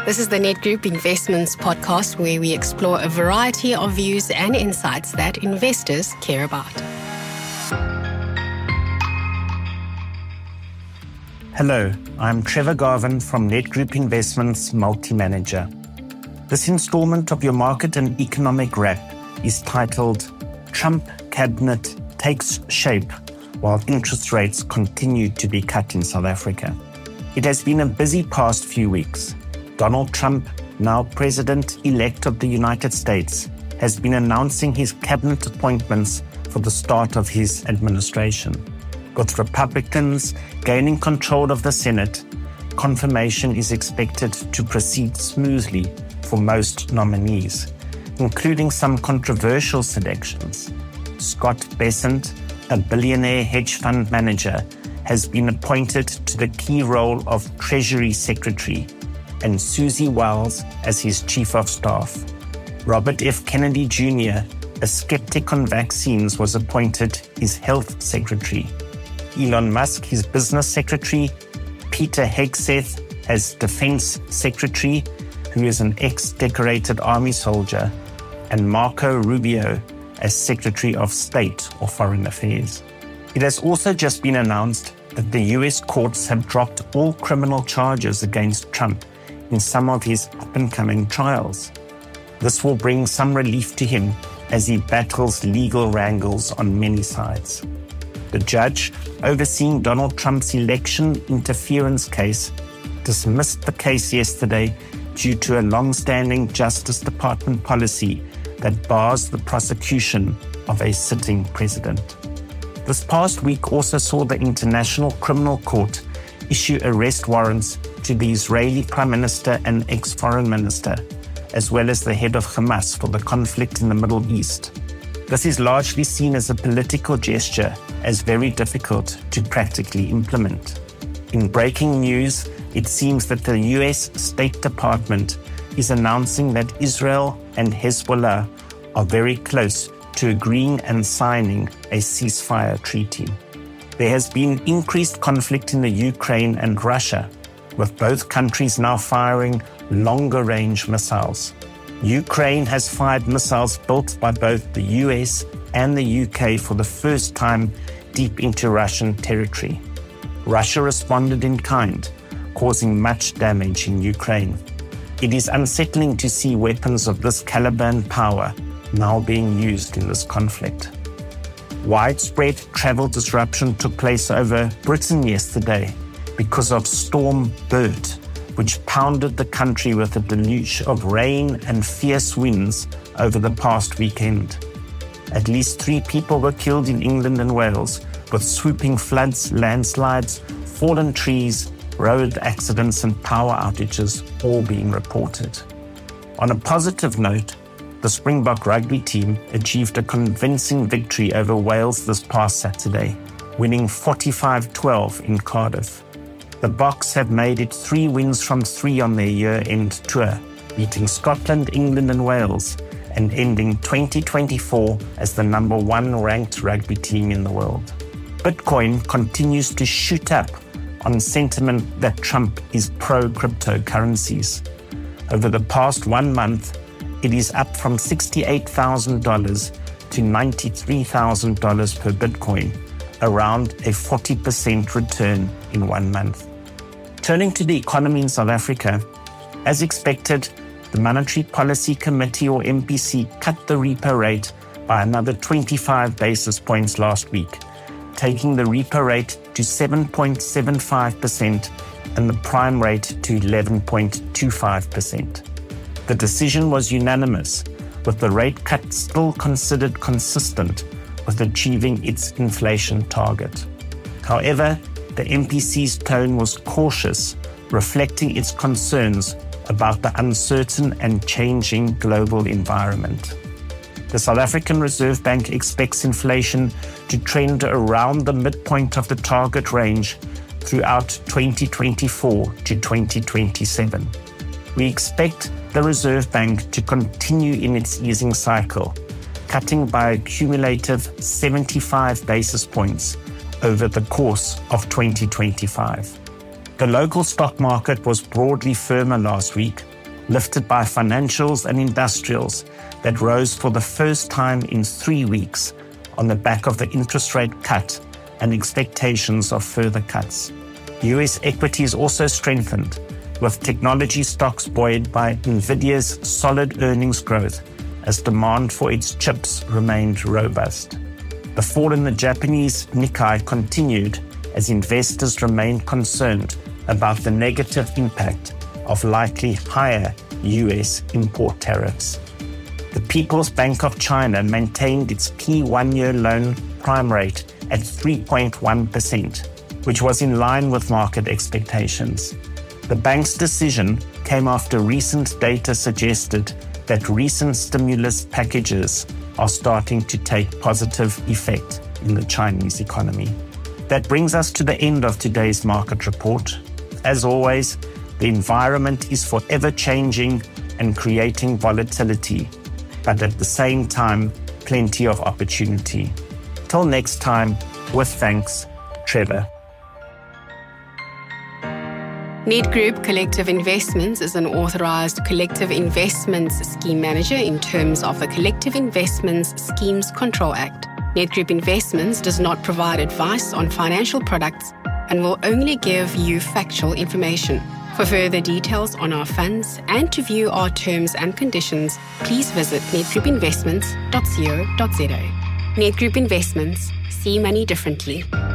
This is the Net Group Investments podcast, where we explore a variety of views and insights that investors care about. Hello, I'm Trevor Garvin from Net Group Investments Multi-Manager. This installment of your market and economic wrap is titled Trump Cabinet Takes Shape While Interest Rates Continue to be Cut in South Africa. It has been a busy past few weeks. Donald Trump, now President-elect of the United States, has been announcing his cabinet appointments for the start of his administration. With Republicans gaining control of the Senate, confirmation is expected to proceed smoothly for most nominees, including some controversial selections. Scott Bessent, a billionaire hedge fund manager, has been appointed to the key role of Treasury Secretary, and Susie Wiles as his Chief of Staff. Robert F. Kennedy Jr., a skeptic on vaccines, was appointed his Health Secretary. Elon Musk, his Business Secretary. Peter Hegseth as Defense Secretary, who is an ex-decorated Army soldier, and Marco Rubio as Secretary of State or Foreign Affairs. It has also just been announced that the US courts have dropped all criminal charges against Trump in some of his up-and-coming trials. This will bring some relief to him as he battles legal wrangles on many sides. The judge overseeing Donald Trump's election interference case dismissed the case yesterday due to a long-standing Justice Department policy that bars the prosecution of a sitting president. This past week also saw the International Criminal Court issue arrest warrants to the Israeli Prime Minister and ex-Foreign Minister, as well as the head of Hamas for the conflict in the Middle East. This is largely seen as a political gesture, as very difficult to practically implement. In breaking news, it seems that the US State Department is announcing that Israel and Hezbollah are very close to agreeing and signing a ceasefire treaty. There has been increased conflict in the Ukraine and Russia, with both countries now firing longer-range missiles. Ukraine has fired missiles built by both the US and the UK for the first time deep into Russian territory. Russia responded in kind, causing much damage in Ukraine. It is unsettling to see weapons of this caliber and power now being used in this conflict. Widespread travel disruption took place over Britain yesterday because of Storm Bert, which pounded the country with a deluge of rain and fierce winds over the past weekend. At least 3 people were killed in England and Wales, with swooping floods, landslides, fallen trees, road accidents and power outages all being reported. On a positive note, the Springbok rugby team achieved a convincing victory over Wales this past Saturday, winning 45-12 in Cardiff. The Boks have made it 3 wins from 3 on their year-end tour, beating Scotland, England and Wales, and ending 2024 as the number 1 ranked rugby team in the world. Bitcoin continues to shoot up on sentiment that Trump is pro-cryptocurrencies. Over the past 1 month, it is up from $68,000 to $93,000 per Bitcoin, around a 40% return in 1 month. Turning to the economy in South Africa, as expected, the Monetary Policy Committee or MPC cut the repo rate by another 25 basis points last week, taking the repo rate to 7.75% and the prime rate to 11.25%. The decision was unanimous, with the rate cut still considered consistent with achieving its inflation target. However, the MPC's tone was cautious, reflecting its concerns about the uncertain and changing global environment. The South African Reserve Bank expects inflation to trend around the midpoint of the target range throughout 2024 to 2027. We expect the Reserve Bank to continue in its easing cycle, cutting by a cumulative 75 basis points over the course of 2025. The local stock market was broadly firmer last week, lifted by financials and industrials that rose for the first time in 3 weeks on the back of the interest rate cut and expectations of further cuts. US equities also strengthened, with technology stocks buoyed by Nvidia's solid earnings growth as demand for its chips remained robust. The fall in the Japanese Nikkei continued as investors remained concerned about the negative impact of likely higher US import tariffs. The People's Bank of China maintained its key one-year loan prime rate at 3.1%, which was in line with market expectations. The bank's decision came after recent data suggested that recent stimulus packages are starting to take positive effect in the Chinese economy. That brings us to the end of today's market report. As always, the environment is forever changing and creating volatility, but at the same time, plenty of opportunity. Till next time, with thanks, Trevor. Nedgroup Collective Investments is an authorized collective investments scheme manager in terms of the Collective Investments Schemes Control Act. Nedgroup Investments does not provide advice on financial products and will only give you factual information. For further details on our funds and to view our terms and conditions, please visit nedgroupinvestments.co.za. Nedgroup Investments. See money differently.